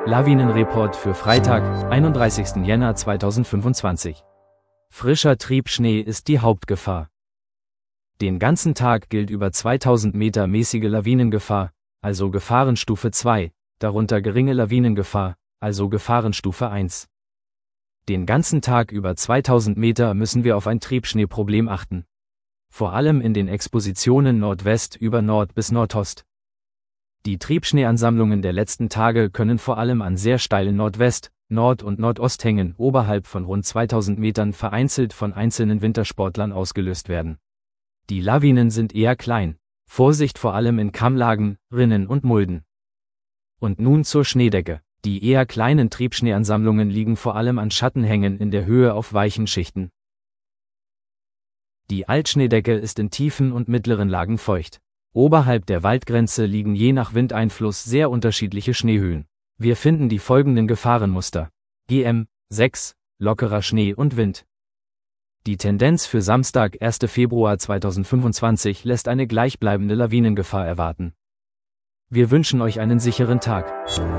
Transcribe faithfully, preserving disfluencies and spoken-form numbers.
Lawinenreport für Freitag, einunddreißigsten Jänner zweitausendfünfundzwanzig. Frischer Triebschnee ist die Hauptgefahr. Den ganzen Tag gilt über zweitausend Meter mäßige Lawinengefahr, also Gefahrenstufe zwei, darunter geringe Lawinengefahr, also Gefahrenstufe eins. Den ganzen Tag über zweitausend Meter müssen wir auf ein Triebschneeproblem achten. Vor allem in den Expositionen Nordwest über Nord bis Nordost. Die Triebschneeansammlungen der letzten Tage können vor allem an sehr steilen Nordwest-, Nord- und Nordosthängen oberhalb von rund zweitausend Metern vereinzelt von einzelnen Wintersportlern ausgelöst werden. Die Lawinen sind eher klein. Vorsicht vor allem in Kammlagen, Rinnen und Mulden. Und nun zur Schneedecke. Die eher kleinen Triebschneeansammlungen liegen vor allem an Schattenhängen in der Höhe auf weichen Schichten. Die Altschneedecke ist in tiefen und mittleren Lagen feucht. Oberhalb der Waldgrenze liegen je nach Windeinfluss sehr unterschiedliche Schneehöhen. Wir finden die folgenden Gefahrenmuster. G M sechs, lockerer Schnee und Wind. Die Tendenz für Samstag, ersten Februar zweitausendfünfundzwanzig lässt eine gleichbleibende Lawinengefahr erwarten. Wir wünschen euch einen sicheren Tag.